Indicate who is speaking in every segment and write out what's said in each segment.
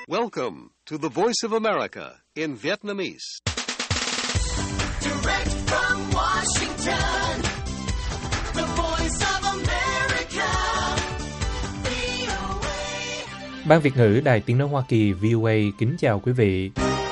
Speaker 1: Welcome to the Voice of America in Vietnamese.
Speaker 2: Direct from Washington, the Voice of America, VOA.
Speaker 3: Ban Việt ngữ Đài Tiếng nói Hoa Kỳ VOA kính chào quý vị.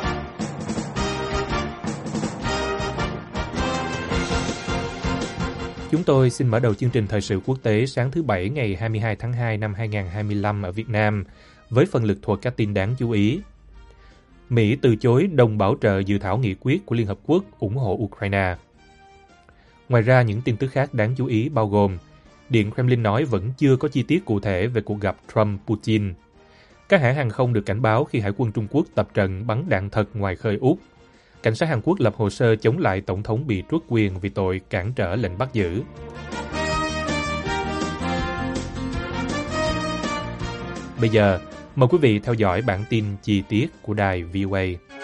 Speaker 3: Chúng tôi xin mở đầu chương trình thời sự quốc tế sáng thứ Bảy ngày 22 tháng 2 năm 2025 ở Việt Nam với phần lực thuật các tin đáng chú ý. Mỹ từ chối đồng bảo trợ dự thảo nghị quyết của Liên Hợp Quốc ủng hộ Ukraine. Ngoài ra, những tin tức khác đáng chú ý bao gồm Điện Kremlin nói vẫn chưa có chi tiết cụ thể về cuộc gặp Trump-Putin. Các hãng hàng không được cảnh báo khi Hải quân Trung Quốc tập trận bắn đạn thật ngoài khơi Úc. Cảnh sát Hàn Quốc lập hồ sơ chống lại Tổng thống bị truất quyền vì tội cản trở lệnh bắt giữ. Bây giờ, mời quý vị theo dõi bản tin chi tiết của đài VOA.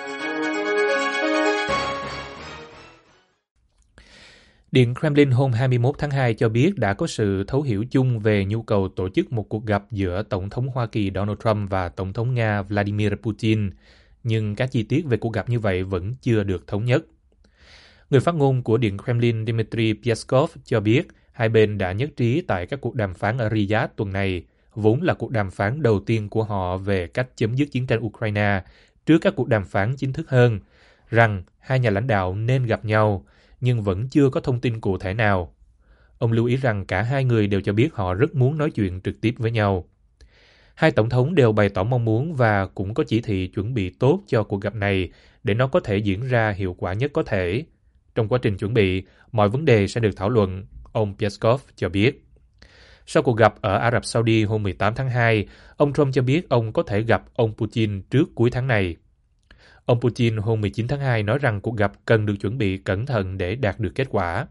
Speaker 3: Điện Kremlin hôm 21 tháng 2 cho biết đã có sự thấu hiểu chung về nhu cầu tổ chức một cuộc gặp giữa Tổng thống Hoa Kỳ Donald Trump và Tổng thống Nga Vladimir Putin, nhưng các chi tiết về cuộc gặp như vậy vẫn chưa được thống nhất. Người phát ngôn của Điện Kremlin Dmitry Peskov cho biết hai bên đã nhất trí tại các cuộc đàm phán ở Riyadh tuần này, vốn là cuộc đàm phán đầu tiên của họ về cách chấm dứt chiến tranh Ukraine trước các cuộc đàm phán chính thức hơn, rằng hai nhà lãnh đạo nên gặp nhau, nhưng vẫn chưa có thông tin cụ thể nào. Ông lưu ý rằng cả hai người đều cho biết họ rất muốn nói chuyện trực tiếp với nhau. Hai tổng thống đều bày tỏ mong muốn và cũng có chỉ thị chuẩn bị tốt cho cuộc gặp này để nó có thể diễn ra hiệu quả nhất có thể. Trong quá trình chuẩn bị, mọi vấn đề sẽ được thảo luận, ông Peskov cho biết. Sau cuộc gặp ở Ả Rập Saudi hôm 18 tháng 2, ông Trump cho biết ông có thể gặp ông Putin trước cuối tháng này. Ông Putin hôm 19 tháng 2 nói rằng cuộc gặp cần được chuẩn bị cẩn thận để đạt được kết quả.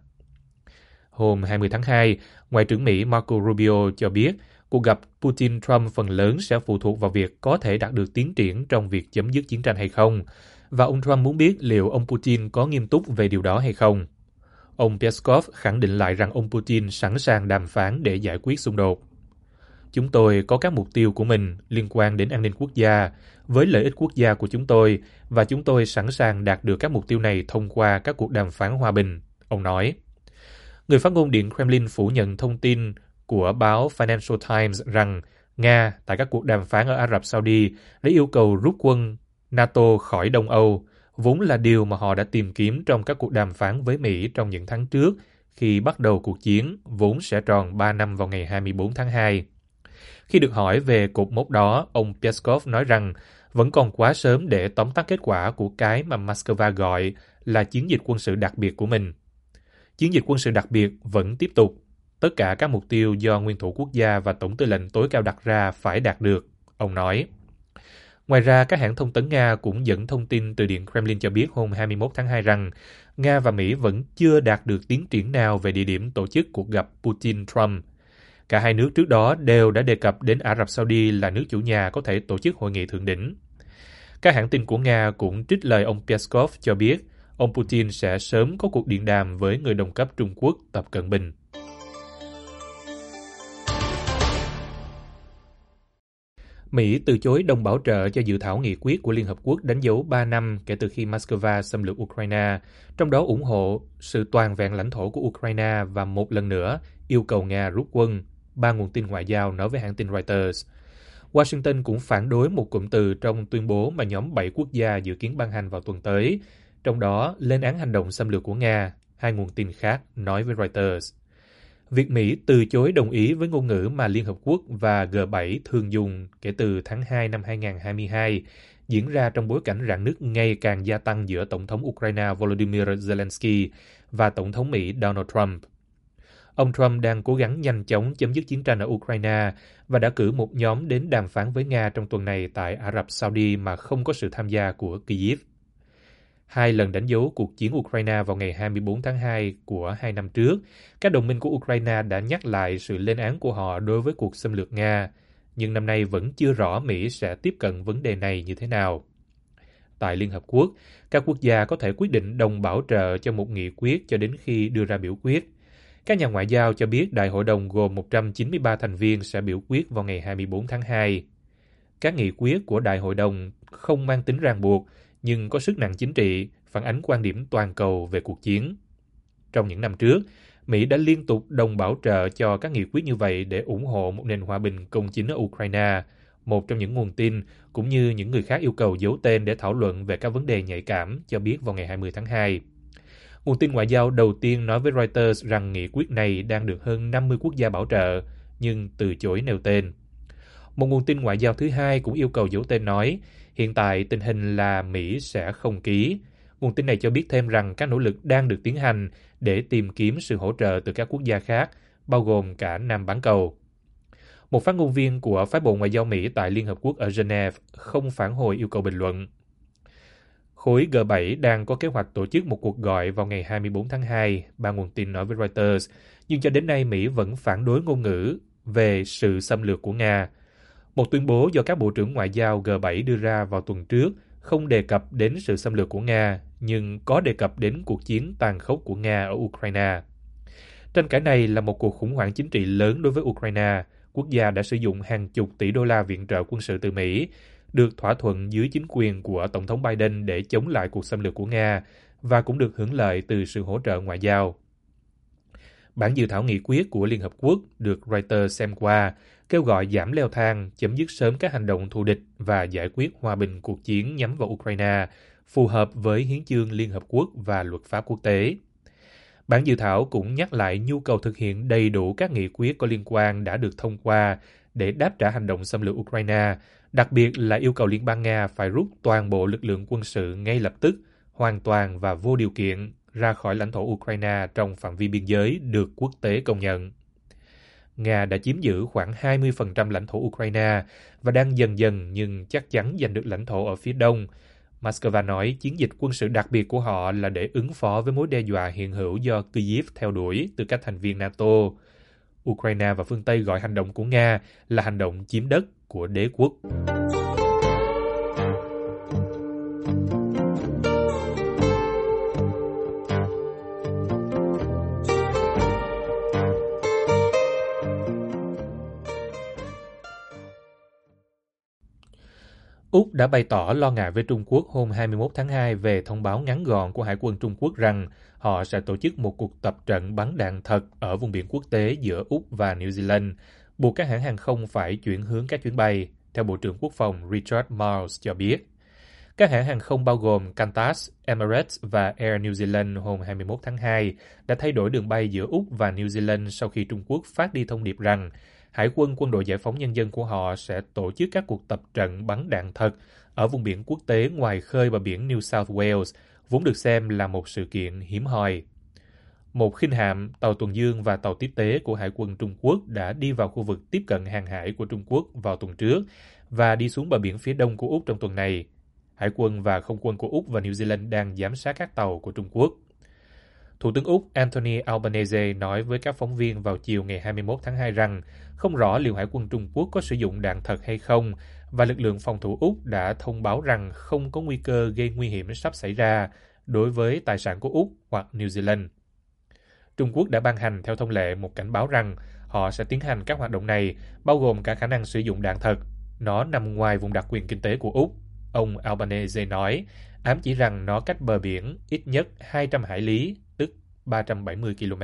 Speaker 3: Hôm 20 tháng 2, Ngoại trưởng Mỹ Marco Rubio cho biết cuộc gặp Putin-Trump phần lớn sẽ phụ thuộc vào việc có thể đạt được tiến triển trong việc chấm dứt chiến tranh hay không, và ông Trump muốn biết liệu ông Putin có nghiêm túc về điều đó hay không. Ông Peskov khẳng định lại rằng ông Putin sẵn sàng đàm phán để giải quyết xung đột. Chúng tôi có các mục tiêu của mình liên quan đến an ninh quốc gia, với lợi ích quốc gia của chúng tôi, và chúng tôi sẵn sàng đạt được các mục tiêu này thông qua các cuộc đàm phán hòa bình, ông nói. Người phát ngôn Điện Kremlin phủ nhận thông tin của báo Financial Times rằng Nga tại các cuộc đàm phán ở Ả Rập Saudi đã yêu cầu rút quân NATO khỏi Đông Âu, vốn là điều mà họ đã tìm kiếm trong các cuộc đàm phán với Mỹ trong những tháng trước khi bắt đầu cuộc chiến, vốn sẽ tròn 3 năm vào ngày 24 tháng 2. Khi được hỏi về cột mốc đó, ông Peskov nói rằng vẫn còn quá sớm để tóm tắt kết quả của cái mà Moscow gọi là chiến dịch quân sự đặc biệt của mình. Chiến dịch quân sự đặc biệt vẫn tiếp tục. Tất cả các mục tiêu do nguyên thủ quốc gia và tổng tư lệnh tối cao đặt ra phải đạt được, ông nói. Ngoài ra, các hãng thông tấn Nga cũng dẫn thông tin từ Điện Kremlin cho biết hôm 21 tháng 2 rằng Nga và Mỹ vẫn chưa đạt được tiến triển nào về địa điểm tổ chức cuộc gặp Putin-Trump. Cả hai nước trước đó đều đã đề cập đến Ả Rập Saudi là nước chủ nhà có thể tổ chức hội nghị thượng đỉnh. Các hãng tin của Nga cũng trích lời ông Peskov cho biết ông Putin sẽ sớm có cuộc điện đàm với người đồng cấp Trung Quốc Tập Cận Bình. Mỹ từ chối đồng bảo trợ cho dự thảo nghị quyết của Liên Hợp Quốc đánh dấu 3 năm kể từ khi Moscow xâm lược Ukraine, trong đó ủng hộ sự toàn vẹn lãnh thổ của Ukraine và một lần nữa yêu cầu Nga rút quân, ba nguồn tin ngoại giao nói với hãng tin Reuters. Washington cũng phản đối một cụm từ trong tuyên bố mà nhóm 7 quốc gia dự kiến ban hành vào tuần tới, trong đó lên án hành động xâm lược của Nga, hai nguồn tin khác nói với Reuters. Việc Mỹ từ chối đồng ý với ngôn ngữ mà Liên Hợp Quốc và G7 thường dùng kể từ tháng 2 năm 2022 diễn ra trong bối cảnh rạn nứt ngày càng gia tăng giữa Tổng thống Ukraine Volodymyr Zelensky và Tổng thống Mỹ Donald Trump. Ông Trump đang cố gắng nhanh chóng chấm dứt chiến tranh ở Ukraine và đã cử một nhóm đến đàm phán với Nga trong tuần này tại Ả Rập Saudi mà không có sự tham gia của Kyiv. Hai lần đánh dấu cuộc chiến Ukraine vào ngày 24 tháng 2 của 2 năm trước, các đồng minh của Ukraine đã nhắc lại sự lên án của họ đối với cuộc xâm lược Nga, nhưng năm nay vẫn chưa rõ Mỹ sẽ tiếp cận vấn đề này như thế nào. Tại Liên Hợp Quốc, các quốc gia có thể quyết định đồng bảo trợ cho một nghị quyết cho đến khi đưa ra biểu quyết. Các nhà ngoại giao cho biết Đại hội đồng gồm 193 thành viên sẽ biểu quyết vào ngày 24 tháng 2. các nghị quyết của Đại hội đồng không mang tính ràng buộc, nhưng có sức nặng chính trị, phản ánh quan điểm toàn cầu về cuộc chiến. Trong những năm trước, Mỹ đã liên tục đồng bảo trợ cho các nghị quyết như vậy để ủng hộ một nền hòa bình công chính ở Ukraine. Một trong những nguồn tin, cũng như những người khác yêu cầu giấu tên để thảo luận về các vấn đề nhạy cảm, cho biết vào ngày 20 tháng 2. Nguồn tin ngoại giao đầu tiên nói với Reuters rằng nghị quyết này đang được hơn 50 quốc gia bảo trợ, nhưng từ chối nêu tên. Một nguồn tin ngoại giao thứ hai cũng yêu cầu giấu tên nói, hiện tại tình hình là Mỹ sẽ không ký. Nguồn tin này cho biết thêm rằng các nỗ lực đang được tiến hành để tìm kiếm sự hỗ trợ từ các quốc gia khác, bao gồm cả Nam bán cầu. Một phát ngôn viên của Phái bộ Ngoại giao Mỹ tại Liên Hợp Quốc ở Geneva không phản hồi yêu cầu bình luận. Khối G7 đang có kế hoạch tổ chức một cuộc gọi vào ngày 24 tháng 2, ba nguồn tin nói với Reuters, nhưng cho đến nay Mỹ vẫn phản đối ngôn ngữ về sự xâm lược của Nga. Một tuyên bố do các bộ trưởng ngoại giao G7 đưa ra vào tuần trước không đề cập đến sự xâm lược của Nga, nhưng có đề cập đến cuộc chiến tàn khốc của Nga ở Ukraine. Tranh cãi này là một cuộc khủng hoảng chính trị lớn đối với Ukraine. Quốc gia đã sử dụng hàng chục tỷ đô la viện trợ quân sự từ Mỹ, được thỏa thuận dưới chính quyền của Tổng thống Biden để chống lại cuộc xâm lược của Nga, và cũng được hưởng lợi từ sự hỗ trợ ngoại giao. Bản dự thảo nghị quyết của Liên Hợp Quốc được Reuters xem qua, kêu gọi giảm leo thang, chấm dứt sớm các hành động thù địch và giải quyết hòa bình cuộc chiến nhắm vào Ukraine, phù hợp với Hiến chương Liên Hợp Quốc và luật pháp quốc tế. Bản dự thảo cũng nhắc lại nhu cầu thực hiện đầy đủ các nghị quyết có liên quan đã được thông qua để đáp trả hành động xâm lược Ukraine, đặc biệt là yêu cầu Liên bang Nga phải rút toàn bộ lực lượng quân sự ngay lập tức, hoàn toàn và vô điều kiện ra khỏi lãnh thổ Ukraine trong phạm vi biên giới được quốc tế công nhận. Nga đã chiếm giữ khoảng 20% lãnh thổ Ukraine và đang dần dần nhưng chắc chắn giành được lãnh thổ ở phía đông. Moscow nói chiến dịch quân sự đặc biệt của họ là để ứng phó với mối đe dọa hiện hữu do Kyiv theo đuổi từ các thành viên NATO. Ukraine và phương Tây gọi hành động của Nga là hành động chiếm đất của đế quốc. Úc đã bày tỏ lo ngại với Trung Quốc hôm 21 tháng 2 về thông báo ngắn gọn của Hải quân Trung Quốc rằng họ sẽ tổ chức một cuộc tập trận bắn đạn thật ở vùng biển quốc tế giữa Úc và New Zealand, buộc các hãng hàng không phải chuyển hướng các chuyến bay, theo Bộ trưởng Quốc phòng Richard Marles cho biết. Các hãng hàng không bao gồm Qantas, Emirates và Air New Zealand hôm 21 tháng 2 đã thay đổi đường bay giữa Úc và New Zealand sau khi Trung Quốc phát đi thông điệp rằng Hải quân Quân đội Giải phóng Nhân dân của họ sẽ tổ chức các cuộc tập trận bắn đạn thật ở vùng biển quốc tế ngoài khơi bờ biển New South Wales, vốn được xem là một sự kiện hiếm hoi. Một khinh hạm, tàu tuần dương và tàu tiếp tế của Hải quân Trung Quốc đã đi vào khu vực tiếp cận hàng hải của Trung Quốc vào tuần trước và đi xuống bờ biển phía đông của Úc trong tuần này. Hải quân và không quân của Úc và New Zealand đang giám sát các tàu của Trung Quốc. Thủ tướng Úc Anthony Albanese nói với các phóng viên vào chiều ngày 21 tháng 2 rằng không rõ liệu Hải quân Trung Quốc có sử dụng đạn thật hay không, và lực lượng phòng thủ Úc đã thông báo rằng không có nguy cơ gây nguy hiểm sắp xảy ra đối với tài sản của Úc hoặc New Zealand. Trung Quốc đã ban hành theo thông lệ một cảnh báo rằng họ sẽ tiến hành các hoạt động này, bao gồm cả khả năng sử dụng đạn thật. Nó nằm ngoài vùng đặc quyền kinh tế của Úc, ông Albanese nói, ám chỉ rằng nó cách bờ biển ít nhất 200 hải lý, tức 370 km.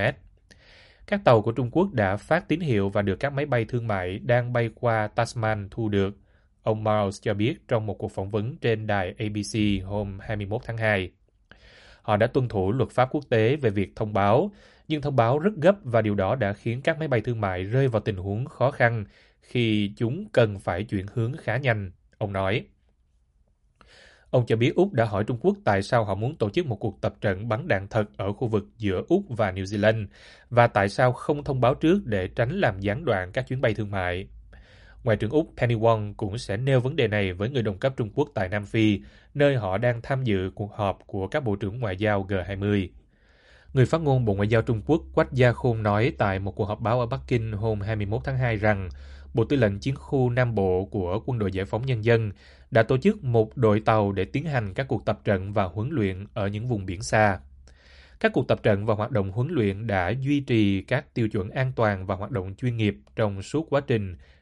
Speaker 3: Các tàu của Trung Quốc đã phát tín hiệu và được các máy bay thương mại đang bay qua Tasman thu được, ông Miles cho biết trong một cuộc phỏng vấn trên đài ABC hôm 21 tháng 2. Họ đã tuân thủ luật pháp quốc tế về việc thông báo, nhưng thông báo rất gấp và điều đó đã khiến các máy bay thương mại rơi vào tình huống khó khăn khi chúng cần phải chuyển hướng khá nhanh, ông nói. Ông cho biết Úc đã hỏi Trung Quốc tại sao họ muốn tổ chức một cuộc tập trận bắn đạn thật ở khu vực giữa Úc và New Zealand và tại sao không thông báo trước để tránh làm gián đoạn các chuyến bay thương mại. Ngoại trưởng Úc Penny Wong cũng sẽ nêu vấn đề này với người đồng cấp Trung Quốc tại Nam Phi, nơi họ đang tham dự cuộc họp của các bộ trưởng ngoại giao G20. Người phát ngôn Bộ Ngoại giao Trung Quốc Quách Gia Khôn nói tại một cuộc họp báo ở Bắc Kinh hôm 21 tháng 2 rằng Bộ Tư lệnh Chiến khu Nam Bộ của Quân đội Giải phóng Nhân dân đã tổ chức một đội tàu để tiến hành các cuộc tập trận và huấn luyện ở những vùng biển xa. Các cuộc tập trận và hoạt động huấn luyện đã duy trì các tiêu chuẩn an toàn và hoạt động chuyên nghiệp trong suốt quá trình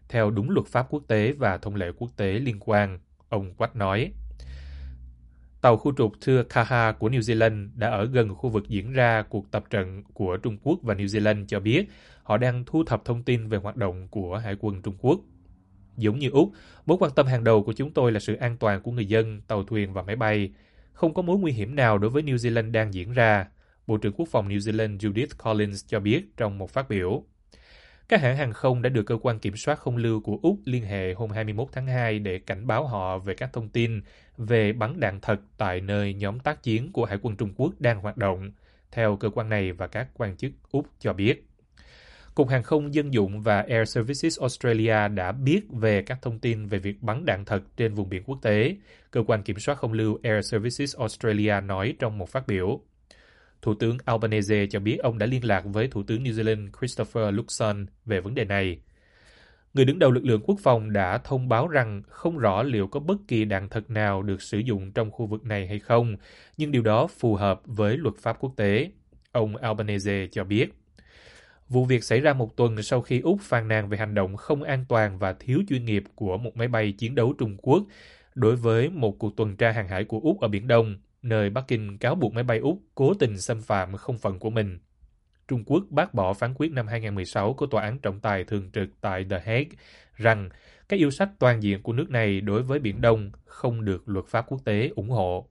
Speaker 3: theo đúng luật pháp quốc tế và thông lệ quốc tế liên quan, ông Quách nói. Tàu khu trục Thurakaha của New Zealand đã ở gần khu vực diễn ra cuộc tập trận của Trung Quốc và New Zealand cho biết họ đang thu thập thông tin về hoạt động của Hải quân Trung Quốc. Giống như Úc, mối quan tâm hàng đầu của chúng tôi là sự an toàn của người dân, tàu thuyền và máy bay. Không có mối nguy hiểm nào đối với New Zealand đang diễn ra, Bộ trưởng Quốc phòng New Zealand Judith Collins cho biết trong một phát biểu. Các hãng hàng không đã được cơ quan kiểm soát không lưu của Úc liên hệ hôm 21 tháng 2 để cảnh báo họ về các thông tin về bắn đạn thật tại nơi nhóm tác chiến của Hải quân Trung Quốc đang hoạt động, theo cơ quan này và các quan chức Úc cho biết. Cục Hàng không Dân dụng và Air Services Australia đã biết về các thông tin về việc bắn đạn thật trên vùng biển quốc tế, cơ quan kiểm soát không lưu Air Services Australia nói trong một phát biểu. Thủ tướng Albanese cho biết ông đã liên lạc với Thủ tướng New Zealand Christopher Luxon về vấn đề này. Người đứng đầu lực lượng quốc phòng đã thông báo rằng không rõ liệu có bất kỳ đạn thật nào được sử dụng trong khu vực này hay không, nhưng điều đó phù hợp với luật pháp quốc tế, ông Albanese cho biết. Vụ việc xảy ra một tuần sau khi Úc phàn nàn về hành động không an toàn và thiếu chuyên nghiệp của một máy bay chiến đấu Trung Quốc đối với một cuộc tuần tra hàng hải của Úc ở Biển Đông, nơi Bắc Kinh cáo buộc máy bay Úc cố tình xâm phạm không phận của mình. Trung Quốc bác bỏ phán quyết năm 2016 của Tòa án trọng tài thường trực tại The Hague rằng các yêu sách toàn diện của nước này đối với Biển Đông không được luật pháp quốc tế ủng hộ.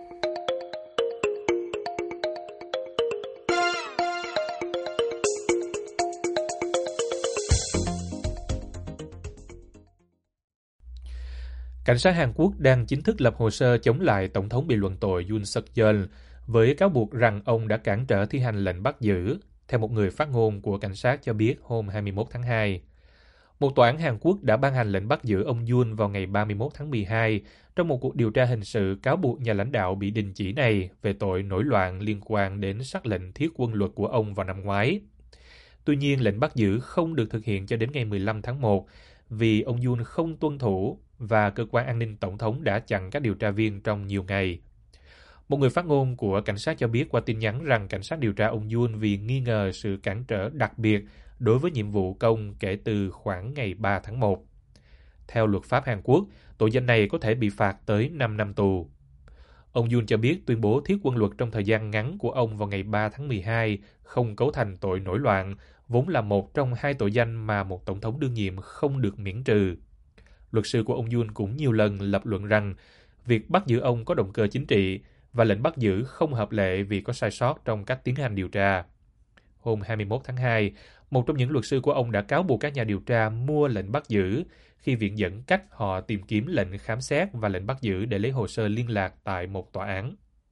Speaker 3: Cảnh sát Hàn Quốc đang chính thức lập hồ sơ chống lại Tổng thống bị luận tội Yoon suk yeol với cáo buộc rằng ông đã cản trở thi hành lệnh bắt giữ, theo một người phát ngôn của cảnh sát cho biết hôm 21 tháng 2. Một tòa án Hàn Quốc đã ban hành lệnh bắt giữ ông Yoon vào ngày 31 tháng 12 trong một cuộc điều tra hình sự cáo buộc nhà lãnh đạo bị đình chỉ này về tội nổi loạn liên quan đến sắc lệnh thiết quân luật của ông vào năm ngoái. Tuy nhiên, lệnh bắt giữ không được thực hiện cho đến ngày 15 tháng 1 vì ông Yoon không tuân thủ và cơ quan an ninh tổng thống đã chặn các điều tra viên trong nhiều ngày. Một người phát ngôn của cảnh sát cho biết qua tin nhắn rằng cảnh sát điều tra ông Yoon vì nghi ngờ sự cản trở đặc biệt đối với nhiệm vụ công kể từ khoảng ngày 3 tháng 1. Theo luật pháp Hàn Quốc, tội danh này có thể bị phạt tới 5 năm tù. Ông Yoon cho biết tuyên bố thiết quân luật trong thời gian ngắn của ông vào ngày 3 tháng 12 không cấu thành tội nổi loạn, vốn là một trong hai tội danh mà một tổng thống đương nhiệm không được miễn trừ. Luật sư của ông Yoon cũng nhiều lần lập luận rằng việc bắt giữ ông có động cơ chính trị và lệnh bắt giữ không hợp lệ vì có sai sót trong cách tiến hành điều tra. Hôm 21 tháng 2, một trong những luật sư của ông đã cáo buộc các nhà điều tra mua lệnh bắt giữ khi viện dẫn cách họ tìm kiếm lệnh khám xét và lệnh bắt giữ để lấy hồ sơ liên lạc tại một tòa án.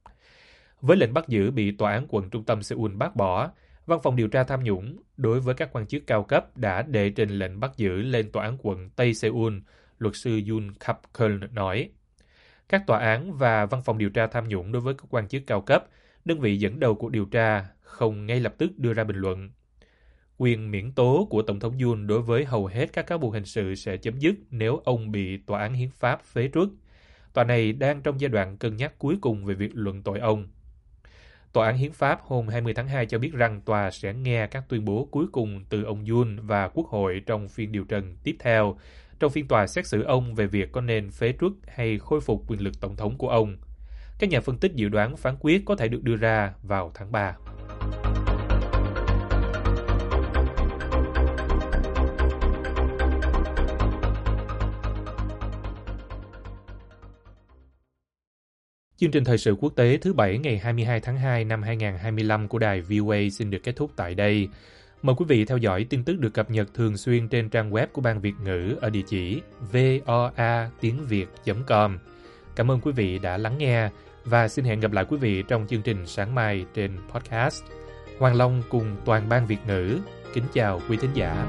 Speaker 3: Với lệnh bắt giữ bị tòa án quận trung tâm Seoul bác bỏ, Văn phòng điều tra tham nhũng đối với các quan chức cao cấp đã đệ trình lệnh bắt giữ lên tòa án quận Tây Seoul, luật sư Yoon Kap-keul nói. Các tòa án và văn phòng điều tra tham nhũng đối với các quan chức cao cấp, đơn vị dẫn đầu cuộc điều tra, không ngay lập tức đưa ra bình luận. Quyền miễn tố của Tổng thống Yoon đối với hầu hết các cáo buộc hình sự sẽ chấm dứt nếu ông bị tòa án hiến pháp phế truất. Tòa này đang trong giai đoạn cân nhắc cuối cùng về việc luận tội ông. Tòa án hiến pháp hôm 20 tháng 2 cho biết rằng tòa sẽ nghe các tuyên bố cuối cùng từ ông Yoon và Quốc hội trong phiên điều trần tiếp theo, trong phiên tòa xét xử ông về việc có nên phế truất hay khôi phục quyền lực tổng thống của ông. Các nhà phân tích dự đoán phán quyết có thể được đưa ra vào tháng 3. Chương trình thời sự quốc tế thứ Bảy ngày 22 tháng 2 năm 2025 của đài VOA xin được kết thúc tại đây. Mời quý vị theo dõi tin tức được cập nhật thường xuyên trên trang web của Ban Việt ngữ ở địa chỉ voa.tiếng.việt.com. Cảm ơn quý vị đã lắng nghe và xin hẹn gặp lại quý vị trong chương trình sáng mai trên podcast. Hoàng Long cùng toàn Ban Việt ngữ kính chào quý thính giả.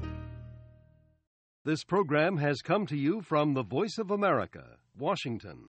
Speaker 1: This program has come to you from the Voice of America, Washington.